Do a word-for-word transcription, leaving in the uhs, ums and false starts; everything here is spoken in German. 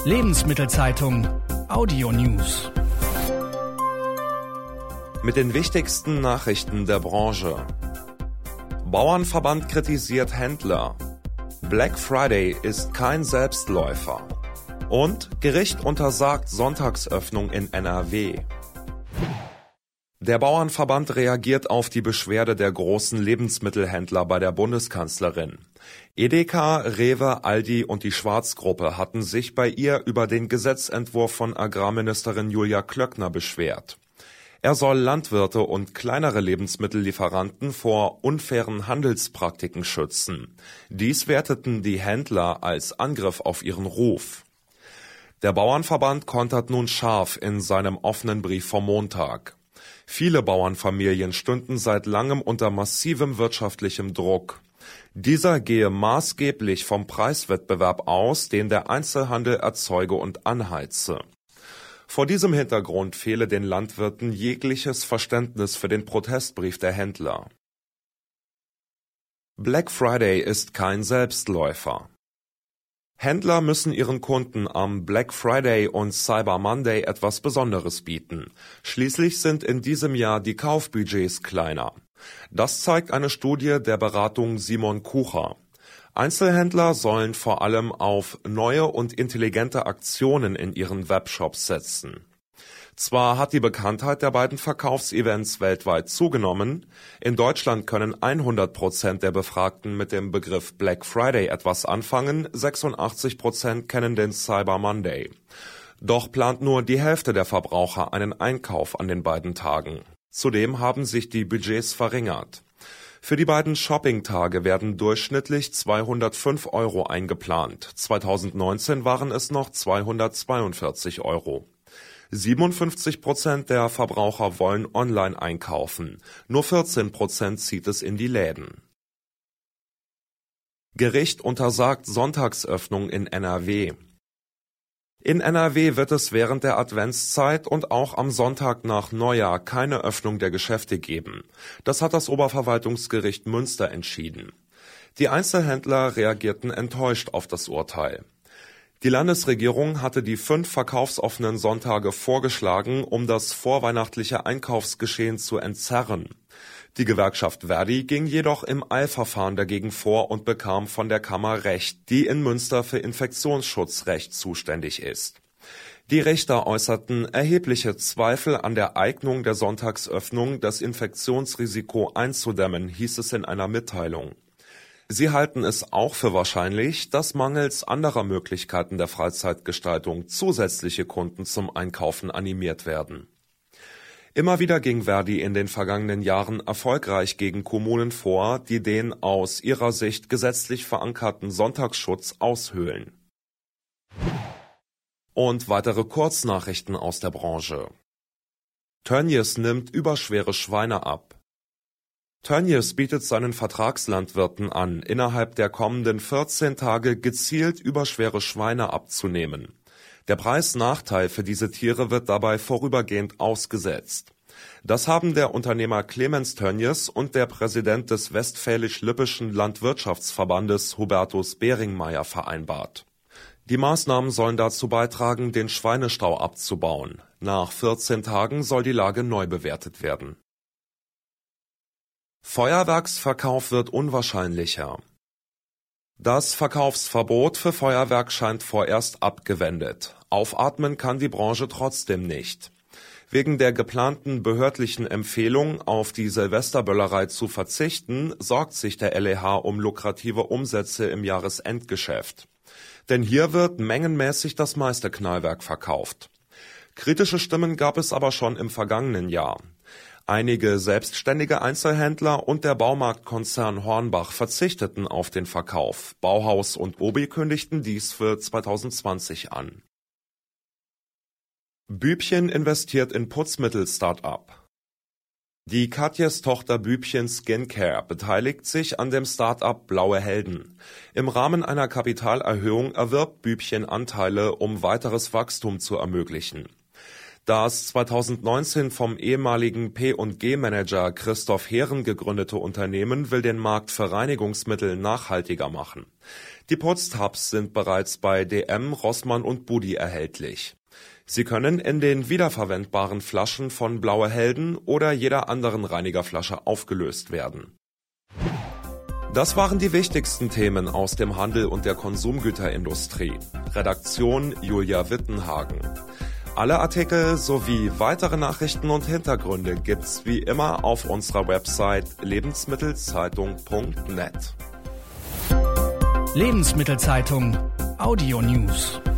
Lebensmittelzeitung Audio News. Mit den wichtigsten Nachrichten der Branche. Bauernverband kritisiert Händler. Black Friday ist kein Selbstläufer. Und Gericht untersagt Sonntagsöffnung in N R W. Der Bauernverband reagiert auf die Beschwerde der großen Lebensmittelhändler bei der Bundeskanzlerin. Edeka, Rewe, Aldi und die Schwarz-Gruppe hatten sich bei ihr über den Gesetzentwurf von Agrarministerin Julia Klöckner beschwert. Er soll Landwirte und kleinere Lebensmittellieferanten vor unfairen Handelspraktiken schützen. Dies werteten die Händler als Angriff auf ihren Ruf. Der Bauernverband kontert nun scharf in seinem offenen Brief vom Montag. Viele Bauernfamilien stünden seit langem unter massivem wirtschaftlichem Druck. Dieser gehe maßgeblich vom Preiswettbewerb aus, den der Einzelhandel erzeuge und anheize. Vor diesem Hintergrund fehle den Landwirten jegliches Verständnis für den Protestbrief der Händler. Black Friday ist kein Selbstläufer. Händler müssen ihren Kunden am Black Friday und Cyber Monday etwas Besonderes bieten. Schließlich sind in diesem Jahr die Kaufbudgets kleiner. Das zeigt eine Studie der Beratung Simon Kucher. Einzelhändler sollen vor allem auf neue und intelligente Aktionen in ihren Webshops setzen. Zwar hat die Bekanntheit der beiden Verkaufsevents weltweit zugenommen, in Deutschland können hundert Prozent der Befragten mit dem Begriff Black Friday etwas anfangen, sechsundachtzig Prozent kennen den Cyber Monday. Doch plant nur die Hälfte der Verbraucher einen Einkauf an den beiden Tagen. Zudem haben sich die Budgets verringert. Für die beiden Shopping-Tage werden durchschnittlich zweihundertfünf Euro eingeplant. zweitausendneunzehn waren es noch zweihundertzweiundvierzig Euro. siebenundfünfzig Prozent der Verbraucher wollen online einkaufen. Nur vierzehn Prozent zieht es in die Läden. Gericht untersagt Sonntagsöffnung in N R W. In N R W wird es während der Adventszeit und auch am Sonntag nach Neujahr keine Öffnung der Geschäfte geben. Das hat das Oberverwaltungsgericht Münster entschieden. Die Einzelhändler reagierten enttäuscht auf das Urteil. Die Landesregierung hatte die fünf verkaufsoffenen Sonntage vorgeschlagen, um das vorweihnachtliche Einkaufsgeschehen zu entzerren. Die Gewerkschaft Verdi ging jedoch im Eilverfahren dagegen vor und bekam von der Kammer Recht, die in Münster für Infektionsschutzrecht zuständig ist. Die Richter äußerten erhebliche Zweifel an der Eignung der Sonntagsöffnung, das Infektionsrisiko einzudämmen, hieß es in einer Mitteilung. Sie halten es auch für wahrscheinlich, dass mangels anderer Möglichkeiten der Freizeitgestaltung zusätzliche Kunden zum Einkaufen animiert werden. Immer wieder ging Verdi in den vergangenen Jahren erfolgreich gegen Kommunen vor, die den aus ihrer Sicht gesetzlich verankerten Sonntagsschutz aushöhlen. Und weitere Kurznachrichten aus der Branche. Tönnies nimmt überschwere Schweine ab. Tönnies bietet seinen Vertragslandwirten an, innerhalb der kommenden vierzehn Tage gezielt überschwere Schweine abzunehmen. Der Preisnachteil für diese Tiere wird dabei vorübergehend ausgesetzt. Das haben der Unternehmer Clemens Tönnies und der Präsident des Westfälisch-Lippischen Landwirtschaftsverbandes Hubertus Beringmeier vereinbart. Die Maßnahmen sollen dazu beitragen, den Schweinestau abzubauen. Nach vierzehn Tagen soll die Lage neu bewertet werden. Feuerwerksverkauf wird unwahrscheinlicher. Das Verkaufsverbot für Feuerwerk scheint vorerst abgewendet. Aufatmen kann die Branche trotzdem nicht. Wegen der geplanten behördlichen Empfehlung, auf die Silvesterböllerei zu verzichten, sorgt sich der L E H um lukrative Umsätze im Jahresendgeschäft. Denn hier wird mengenmäßig das meiste Knallwerk verkauft. Kritische Stimmen gab es aber schon im vergangenen Jahr. Einige selbstständige Einzelhändler und der Baumarktkonzern Hornbach verzichteten auf den Verkauf. Bauhaus und Obi kündigten dies für zweitausendzwanzig an. Bübchen investiert in Putzmittel-Start-up. Die Katjes-Tochter Bübchen Skincare beteiligt sich an dem Start-up Blaue Helden. Im Rahmen einer Kapitalerhöhung erwirbt Bübchen Anteile, um weiteres Wachstum zu ermöglichen. Das zweitausendneunzehn vom ehemaligen P und G-Manager Christoph Heeren gegründete Unternehmen will den Markt für Reinigungsmittel nachhaltiger machen. Die Putztabs sind bereits bei D M, Rossmann und Budi erhältlich. Sie können in den wiederverwendbaren Flaschen von Blaue Helden oder jeder anderen Reinigerflasche aufgelöst werden. Das waren die wichtigsten Themen aus dem Handel und der Konsumgüterindustrie. Redaktion Julia Wittenhagen. Alle Artikel sowie weitere Nachrichten und Hintergründe gibt's wie immer auf unserer Website lebensmittelzeitung punkt net. Lebensmittelzeitung Audio News.